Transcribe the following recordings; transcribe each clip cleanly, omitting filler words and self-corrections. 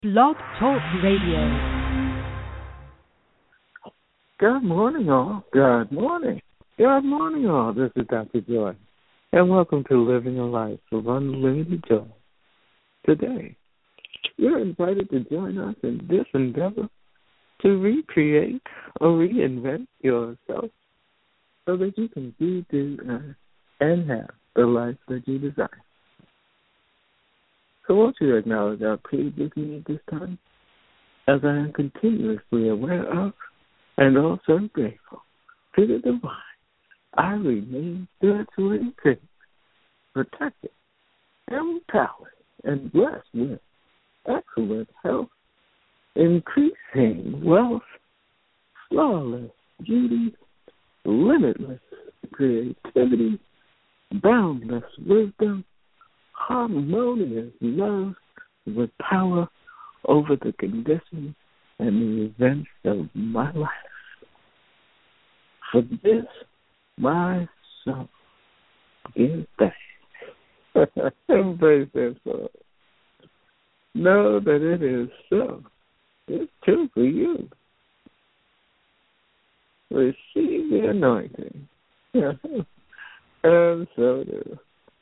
Blog Talk Radio. Good morning, all. Good morning. Good morning, all. This is Dr. Joy, and welcome to Living a Life of Unlimited Joy. Today, you're invited to join us in this endeavor to recreate or reinvent yourself so that you can be, do, and have the life that you desire. So won't you acknowledge our plea with me at this time, as I am continuously aware of and also grateful to the divine. I remain spiritually safe, protected, empowered, and blessed with excellent health, increasing wealth, flawless beauty, limitless creativity, boundless wisdom, harmonious love with power over the conditions and the events of my life. For this, my soul gives thanks. Embrace that soul. Know that it is so. It's true for you. Receive the anointing. And so do.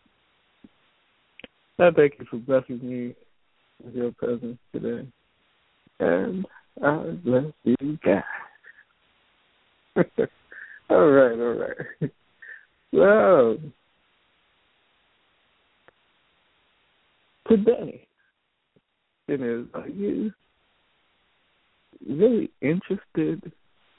I thank you for blessing me with your presence today. And I bless you guys. All right. Well, today, are you really interested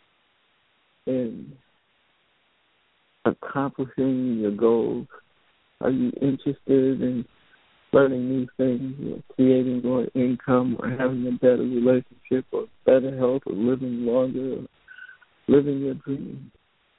in accomplishing your goals? Are you interested in learning new things, or creating more income, or having a better relationship, or better health, or living longer, or living your dreams?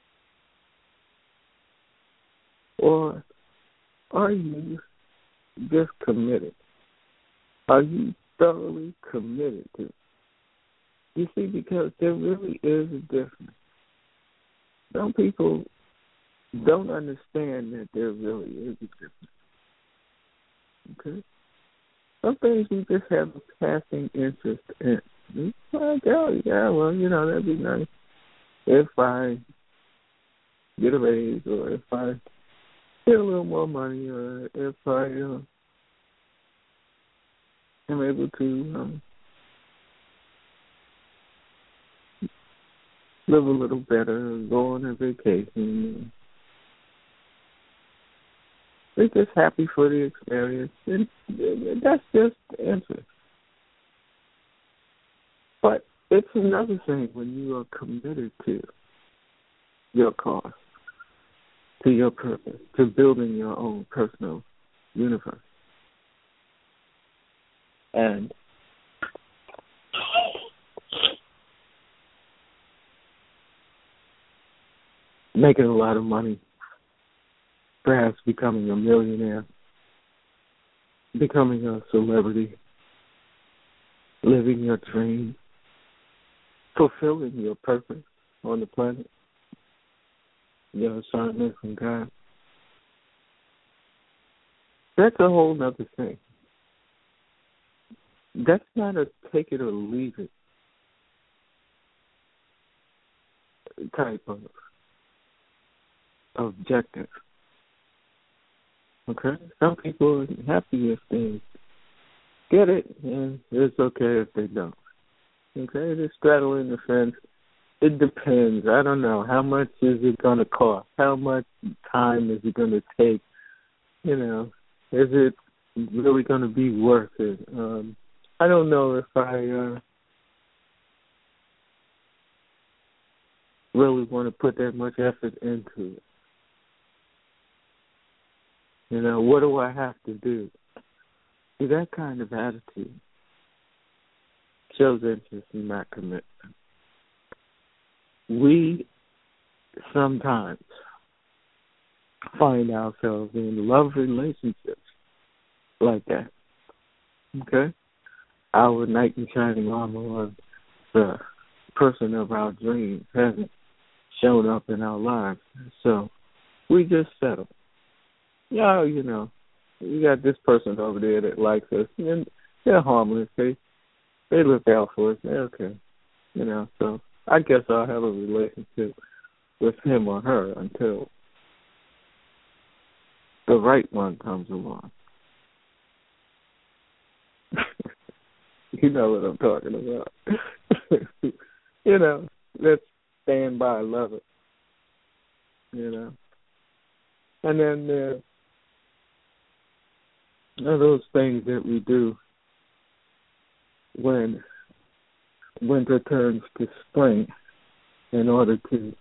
Or are you just committed? Are you thoroughly committed to it? You see, because there really is a difference. Some people don't understand that there really is a difference. Okay? Some things you just have a passing interest in. It's like, oh, yeah, well, that'd be nice if I get a raise, or if I get a little more money, or if I am able to live a little better, go on a vacation. We're just happy for the experience. And that's just interest. But it's another thing when you are committed to your cause, to your purpose, to building your own personal universe. And making a lot of money, perhaps becoming a millionaire, becoming a celebrity, living your dream, fulfilling your purpose on the planet, your assignment from God. That's a whole other thing. That's not a take it or leave it type of objective. Okay? Some people are happy if they get it, and it's okay if they don't. Okay? They're straddling the fence. It depends. I don't know. How much is it going to cost? How much time is it going to take? Is it really going to be worth it? I don't know if I really want to put that much effort into it. What do I have to do? See, that kind of attitude shows interest in not commitment. We sometimes find ourselves in love relationships like that. Okay? Our knight in shining armor, or the person of our dreams, hasn't shown up in our lives. So we just settle. We got this person over there that likes us, and they're harmless. They They look out for us. They're okay. So I guess I'll have a relationship with him or her until the right one comes along. You know what I'm talking about. Let's stand by, love it. And then there are those things that we do when winter turns to spring in order to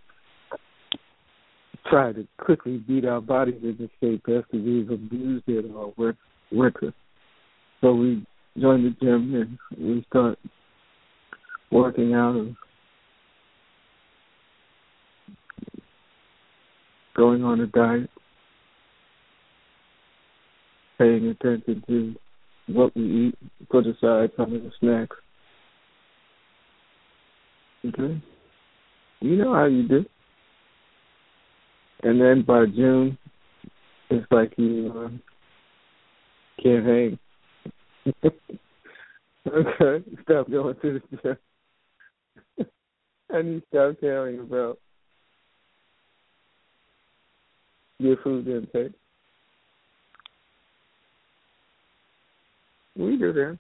try to quickly beat our bodies into shape after we've abused it all winter. So we join the gym and we start working out and going on a diet, paying attention to what we eat, put aside some of the snacks. Okay? You know how you do. And then by June, it's like you can't hang. Okay? Stop going to the gym. And you start caring about your food intake. We do that.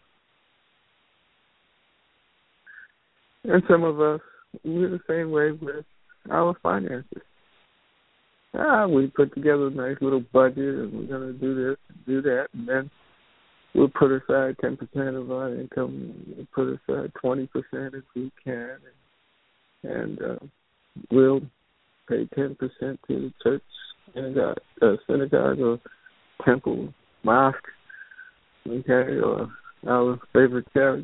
And some of us, we're the same way with our finances. We put together a nice little budget and we're going to do this and do that, and then we'll put aside 10% of our income, we'll put aside 20% if we can, and we'll pay 10% to the church, synagogue or temple, mosque, okay, or our favorite charity.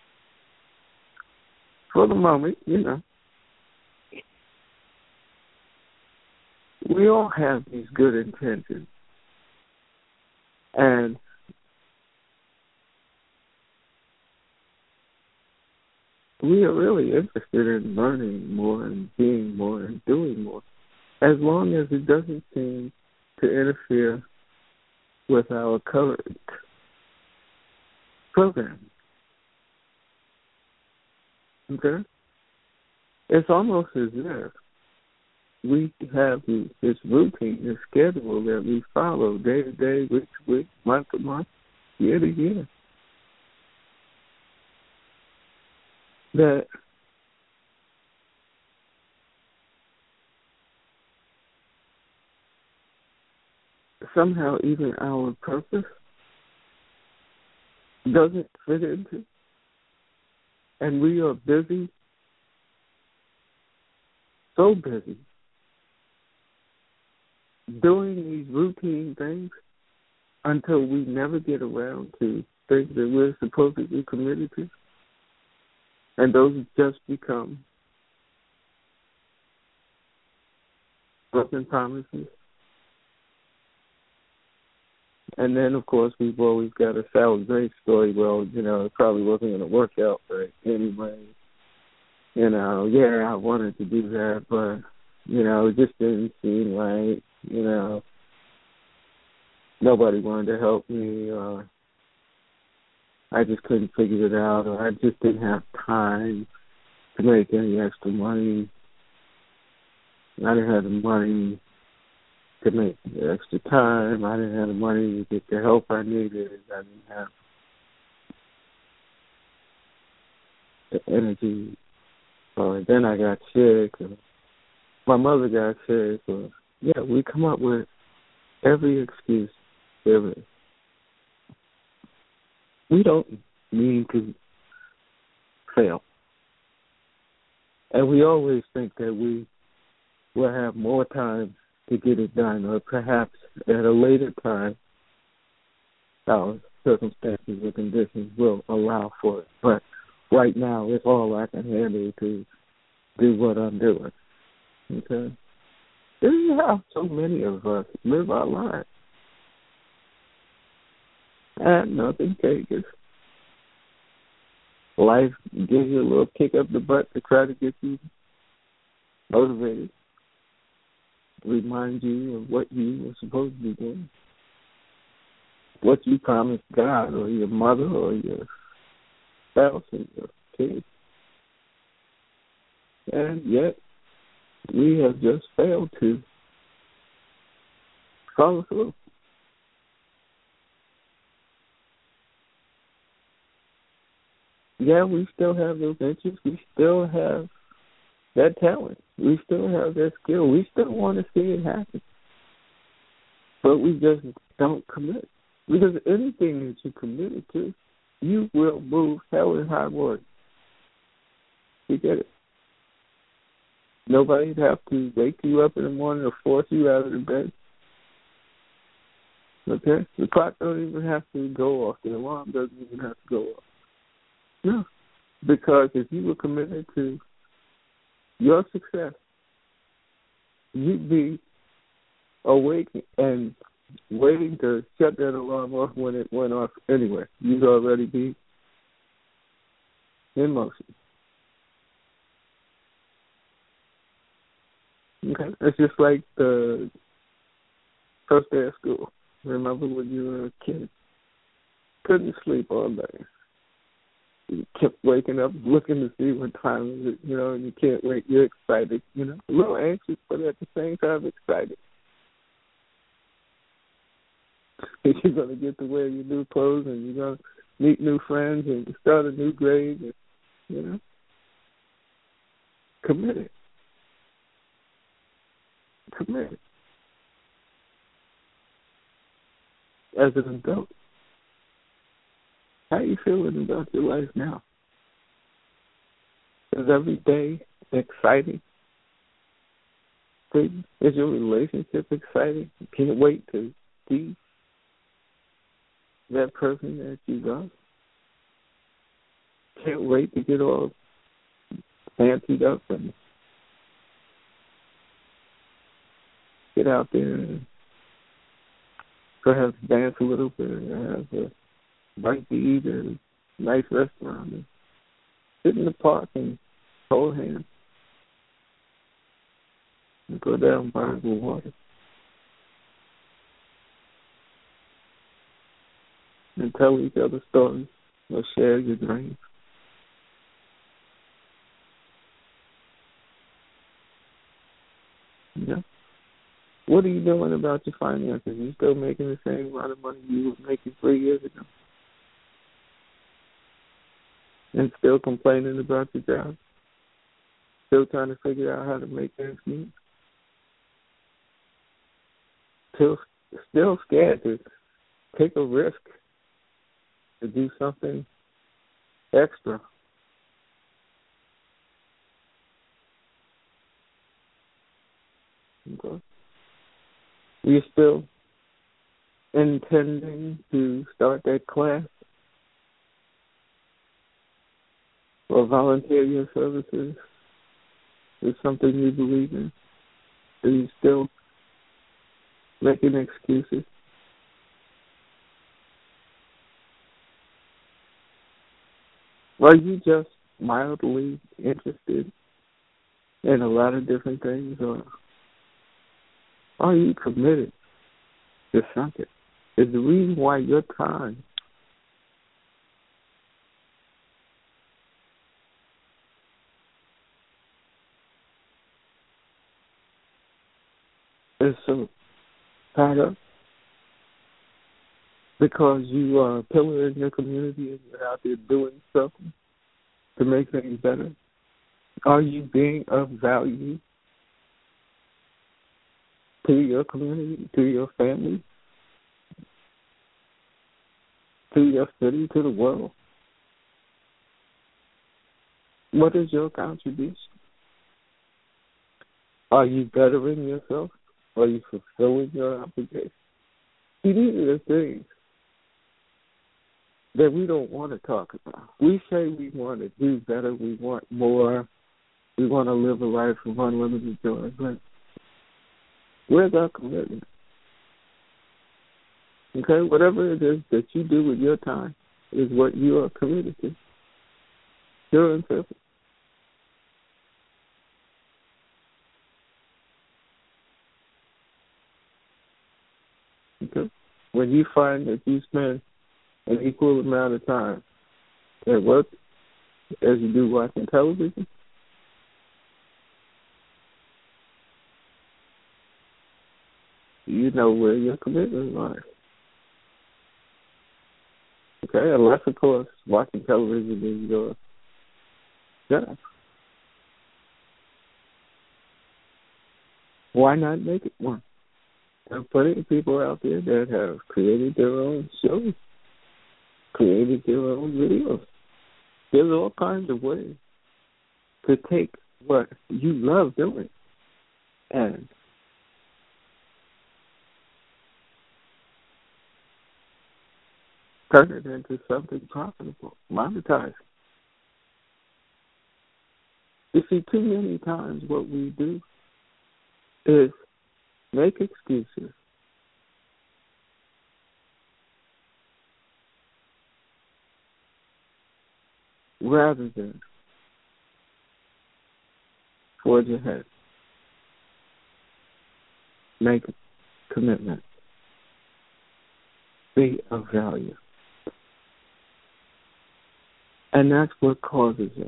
For the moment, we all have these good intentions. And we are really interested in learning more and being more and doing more, as long as it doesn't seem to interfere with our current program. Okay? It's almost as if we have this routine, this schedule that we follow day to day, week to week, month to month, year to year, that somehow even our purpose doesn't fit into. And we are busy, so busy, doing these routine things until we never get around to things that we're supposed to be committed to. And those just become broken promises. And then, of course, we've always got a sour grape story. Well, it probably wasn't going to work out right anyway. I wanted to do that, but, it just didn't seem right. Nobody wanted to help me, or I just couldn't figure it out, or I just didn't have time to make any extra money. I didn't have the money to make the extra time. I didn't have the money to get the help I needed. I didn't have the energy. And then I got sick. Or my mother got sick. Or, we come up with every excuse there is. We don't mean to fail. And we always think that we will have more time to get it done, or perhaps at a later time our circumstances or conditions will allow for it. But right now, it's all I can handle to do what I'm doing. Okay? This is how so many of us live our lives. And nothing takes. Life gives you a little kick up the butt to try to get you motivated, remind you of what you were supposed to be doing, what you promised God or your mother or your spouse and your kids. And yet, we have just failed to follow through. Yeah, we still have those interests. We still have that talent. We still have that skill. We still want to see it happen. But we just don't commit. Because anything that you're committed to, you will move hell and high water. You get it? Nobody'd have to wake you up in the morning or force you out of the bed. Okay? The clock don't even have to go off. The alarm doesn't even have to go off. No. Because if you were committed to your success, you'd be awake and waiting to shut that alarm off when it went off anyway. You'd already be in motion. Okay? It's just like the first day of school. Remember when you were a kid? Couldn't sleep all day. You kept waking up looking to see what time is it, and you can't wait. You're excited, a little anxious, but at the same time excited. You're going to get to wear your new clothes and you're going to meet new friends and start a new grade, and, committed. Committed. As an adult, how are you feeling about your life now? Is every day exciting? Is your relationship exciting? You can't wait to see that person that you love? Can't wait to get all fancied up and get out there and perhaps dance a little bit and have a bite to eat at a nice restaurant and sit in the park and hold hands and go down by the water and tell each other stories or share your dreams. Yeah. What are you doing about your finances? You still making the same amount of money you were making 3 years ago? And still complaining about your job? Still trying to figure out how to make ends meet? Still scared to take a risk to do something extra? Okay. You're still intending to start that class or volunteer your services is something you believe in? Are you still making excuses? Are you just mildly interested in a lot of different things, or are you committed to something? Is the reason why your time is so tied up because you are a pillar in your community and you're out there doing something to make things better? Are you being of value to your community, to your family, to your city, to the world? What is your contribution? Are you bettering yourself? Are you fulfilling your obligation? See, these are the things that we don't want to talk about. We say we want to do better, we want more, we want to live a life of unlimited joy, but where's our commitment? Okay, whatever it is that you do with your time is what you are committed to. Pure and simple. Okay? When you find that you spend an equal amount of time at work as you do watching television? You know where your commitment lies. Okay, unless, of course, watching television is your job. Why not make it one? There are plenty of people out there that have created their own shows, created their own videos. There's all kinds of ways to take what you love doing and turn it into something profitable, monetize. You see, too many times what we do is make excuses rather than forge ahead, make a commitment, be of value. And that's what causes it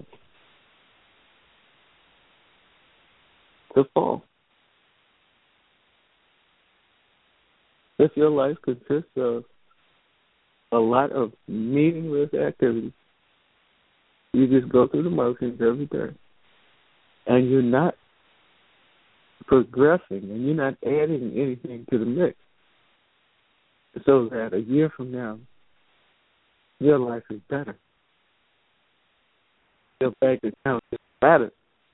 to fall. If your life consists of a lot of meaningless activities, you just go through the motions every day, and you're not progressing, and you're not adding anything to the mix, so that a year from now, your life is better. Your bank account is better.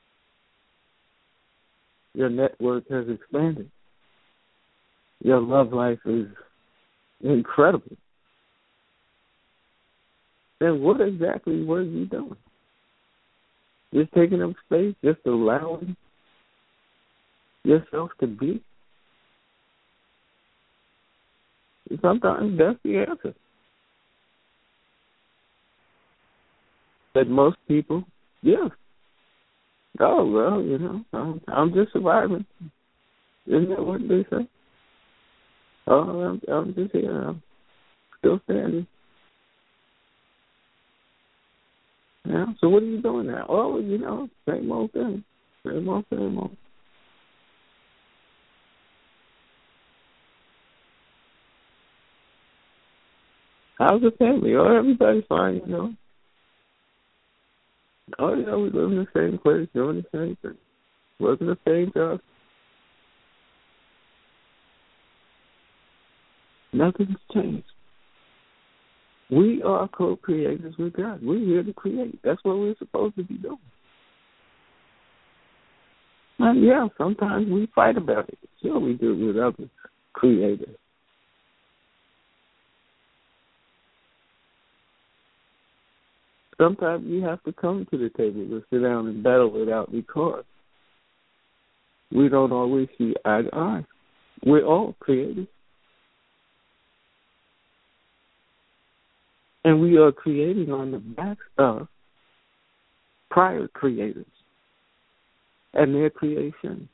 Your network has expanded. Your love life is incredible. Then what exactly were you doing? Just taking up space, just allowing yourself to be? Sometimes that's the answer. But most people, yeah. Oh, well, I'm just surviving. Isn't that what they say? Oh, I'm just here. I'm still standing. Yeah, so what are you doing now? Oh, same old thing. Same old, same old. How's the family? Oh, everybody's fine, Oh, yeah, we live in the same place, doing the same thing, working the same job. Nothing's changed. We are co-creators with God. We're here to create. That's what we're supposed to be doing. And yeah, sometimes we fight about it. Sure we do with other creators. Sometimes you have to come to the table to sit down and battle it out because we don't always see eye to eye. We're all creators. And we are creating on the backs of prior creators and their creation.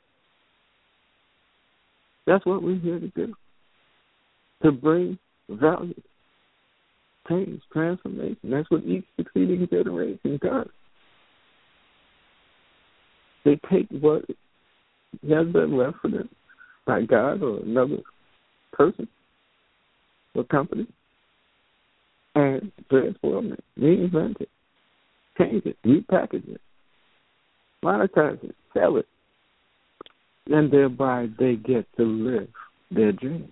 That's what we're here to do, to bring value, change, transformation. That's what each succeeding generation does. They take what has been left for them by God or another person or company and transform it, reinvent it, change it, repackage it, monetize it, sell it, and thereby they get to live their dream.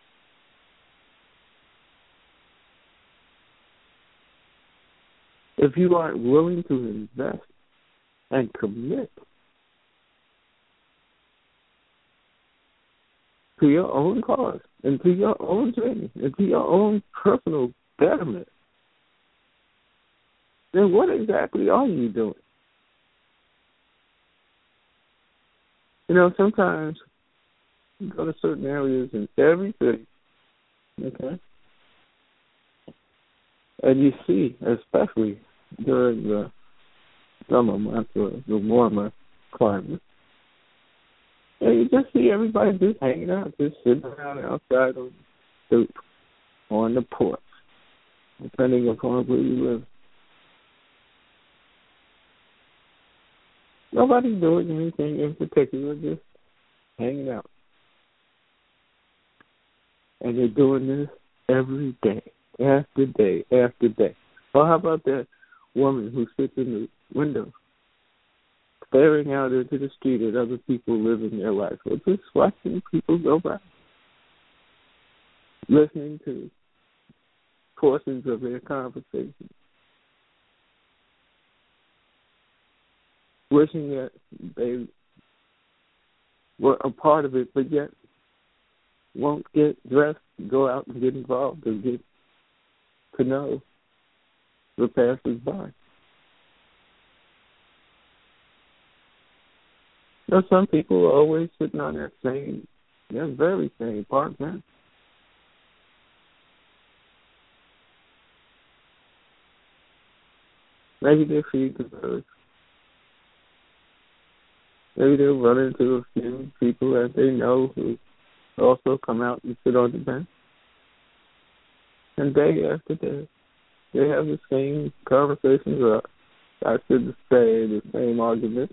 If you aren't willing to invest and commit to your own cause and to your own dream and to your own personal betterment, then what exactly are you doing? Sometimes you go to certain areas in every city, okay, and you see, especially during the summer months or the warmer climate, and you just see everybody just hanging out, just sitting around outside on the stoop, on the porch, depending upon where you live. Nobody's doing anything in particular, just hanging out. And they're doing this every day, after day, after day. Well, how about that woman who sits in the window, staring out into the street at other people living their life, or just watching people go by, listening to portions of their conversation, wishing that they were a part of it, but yet won't get dressed, go out and get involved or get to know the passers-by. You know, some people are always sitting on that very same park bench. Maybe they feed the birds. Maybe they'll run into a few people that they know who also come out and sit on the bench. And day after day, they have the same conversations, or I should say the same arguments.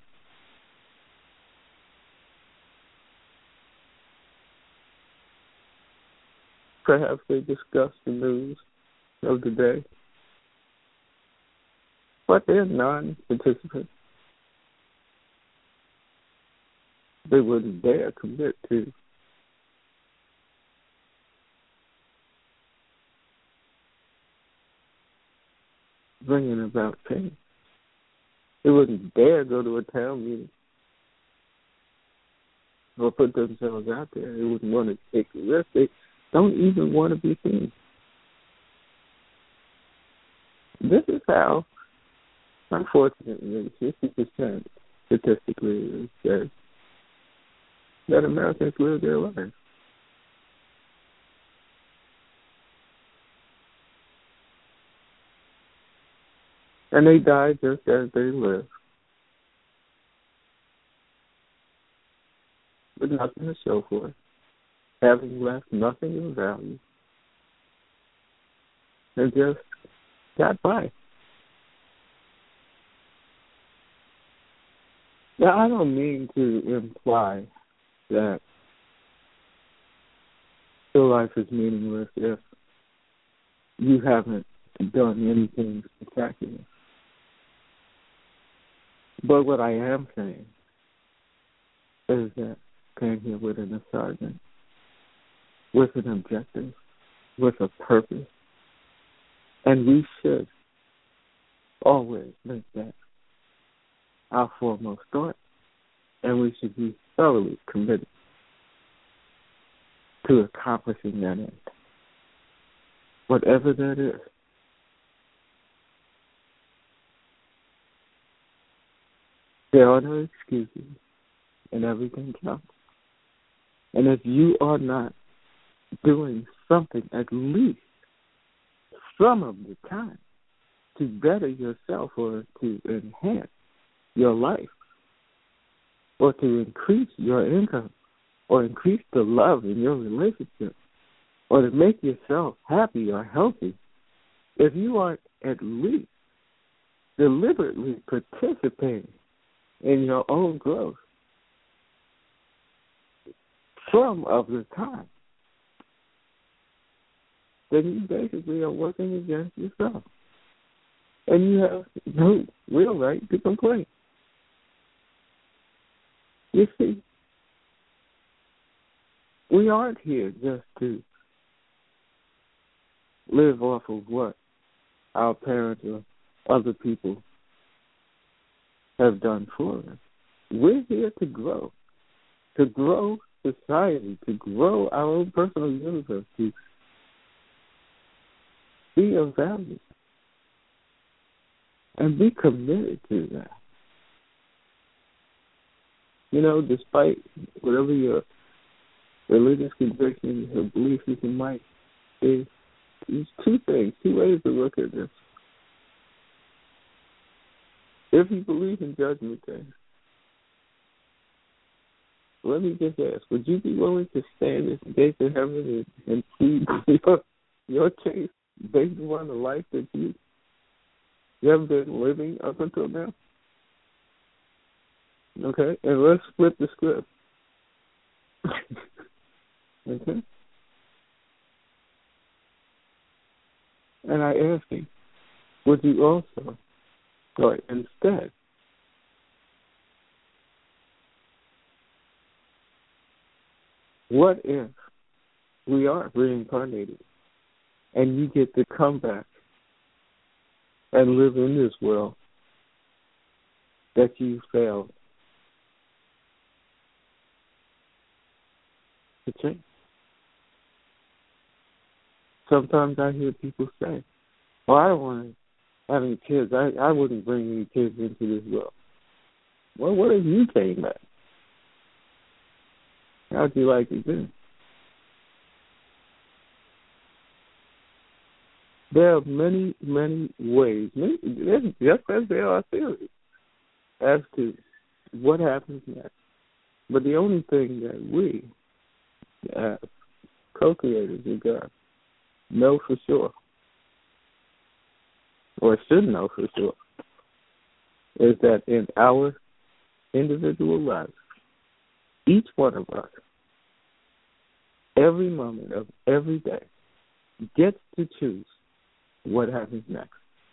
Perhaps they discuss the news of the day. But they're non-participants. They wouldn't dare commit to bringing about change. They wouldn't dare go to a town meeting or put themselves out there. They wouldn't want to take a risk. They don't even want to be seen. This is how, unfortunately, 50% statistically says that Americans live their lives. And they die just as they live, with nothing to show for it, having left nothing of value, and just got by. Now, I don't mean to imply that your life is meaningless if you haven't done anything spectacular. But what I am saying is that came here with an assignment, with an objective, with a purpose. And we should always make that our foremost thought. And we should be thoroughly committed to accomplishing that end, whatever that is. There are no excuses, and everything counts. And if you are not doing something at least some of the time to better yourself or to enhance your life or to increase your income or increase the love in your relationship or to make yourself happy or healthy, if you aren't at least deliberately participating in your own growth some of the time, then you basically are working against yourself. And you have no real right to complain. You see, we aren't here just to live off of what our parents or other people have done for us. We're here to grow society, to grow our own personal universe, to be of value, and be committed to that. You know, despite whatever your religious convictions or belief system might be, there's two ways to look at this. If you believe in Judgment Day, let me just ask, would you be willing to stand at the gates of heaven and plead your case based on the life that you have been living up until now? Okay? And let's flip the script. Okay? And I ask you, would you also, or instead, what if we are reincarnated and you get to come back and live in this world that you failed to change? Sometimes I hear people say, well, I don't want to have any kids. I wouldn't bring any kids into this world. Well, what if you came back? How'd you like it then? There are many, many ways, just as there are theories, as to what happens next. But the only thing that we, as co-creators with God, know for sure, or should know for sure, is that in our individual lives, each one of us, every moment of every day, gets to choose what happens next.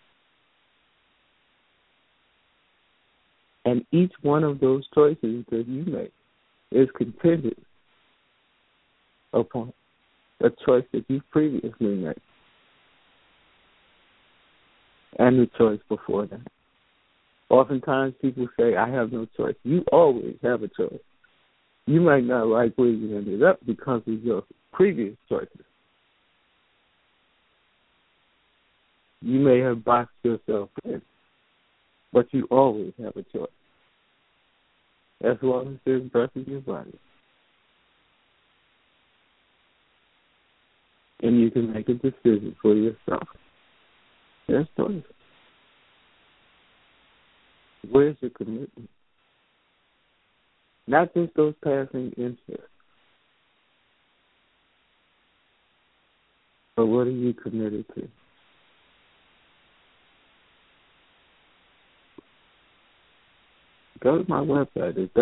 And each one of those choices that you make is contingent upon a choice that you previously made and the choice before that. Oftentimes people say, I have no choice. You always have a choice. You might not like where you ended up because of your previous choices. You may have boxed yourself in, but you always have a choice. As long as there's breath in your body. And you can make a decision for yourself. There's choice. Where's your commitment? Not just those passing interests, but what are you committed to? Go to my website. It's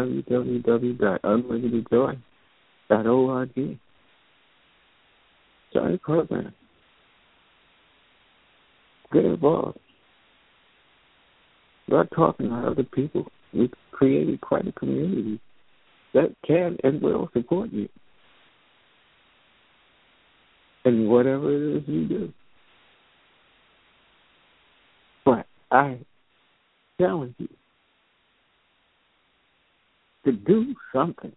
www.unlimitedjoy.org. Join the program. Get involved. Start talking to other people. We've created quite a community that can and will support you in whatever it is you do. But I challenge you to do something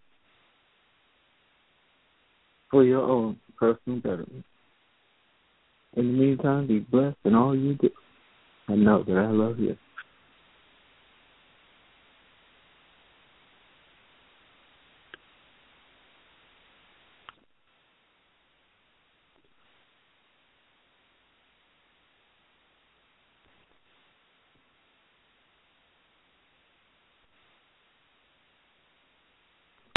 for your own personal betterment. In the meantime, be blessed in all you do. And know that I love you.